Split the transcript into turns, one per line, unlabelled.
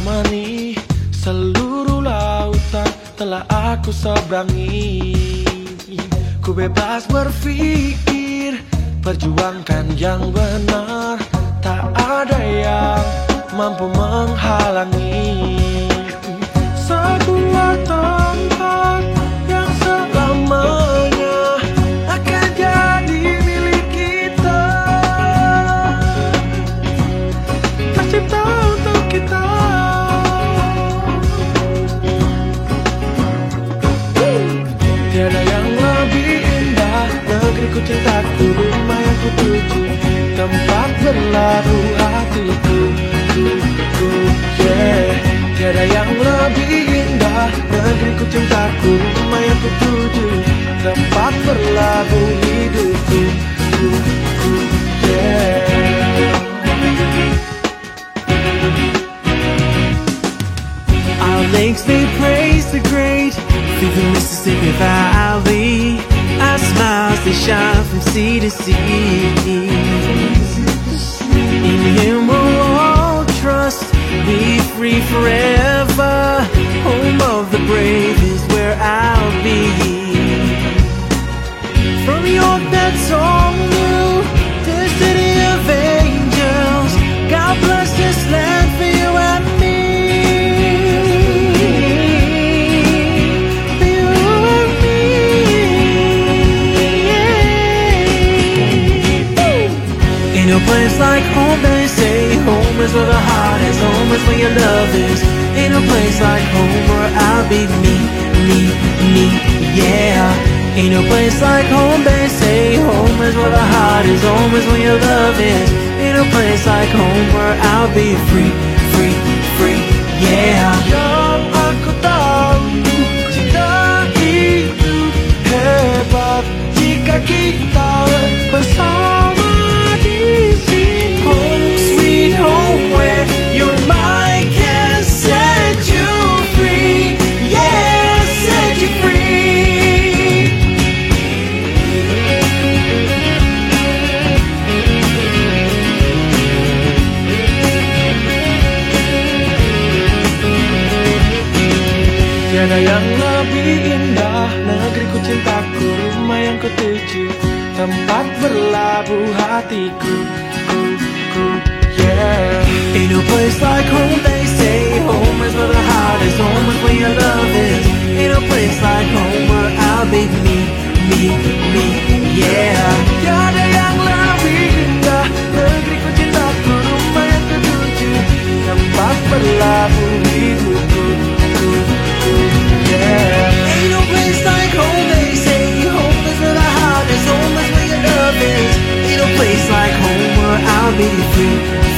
temani, seluruh lautan telah aku seberangi. Ku bebas berpikir, perjuangkan yang benar, tak ada yang mampu menghalangi. Sebuah tempat yang selamanya akan jadi milik kita, tercipta untuk kita. Tiada yang lebih indah, negeriku cintaku, rumah yang ku tuju, tempat berlabuh hatiku, yeah. Tiada yang lebih indah, negeriku cintaku, rumah yang ku tuju, tempat berlabuh hidupku, yeah.
Our lakes, they praise the great, through the Mississippi Valley. Our smiles, they shine from sea to sea. In Him we'll all trust, be free forever. Home of the brave is where I'll be. From York, that's all new, to the city of angels. God bless this land for you and me. Ain't no place like home, they say. Home is where the heart is, home is where your love is. Ain't no place like home where I'll be me, yeah. Ain't no place like home, they say. Home is where the heart is, home is where your love is. Ain't no place like home where I'll be free, yeah.
Yang aku tahu, cinta itu hebat jika kita bersama di sini.
Home sweet home where your mind can set you free, yeah, set you free.
Tiada yang lebih indah, negeriku cintaku, rumah yang ku tuju, tempat berlabuh hatiku, yeah.
Ain't no place like home, they say. Home is where the heart is, home is where your love is. Ain't no place like home where I'll be me, yeah.
Tiada yang lebih indah, negeriku cintaku, rumah yang ku tuju, tempat berlabuh hidupku, yeah.
Ain't no place like home, they say. Home is where the heart is, home is where your love is. Ain't no place like home where I'll be free,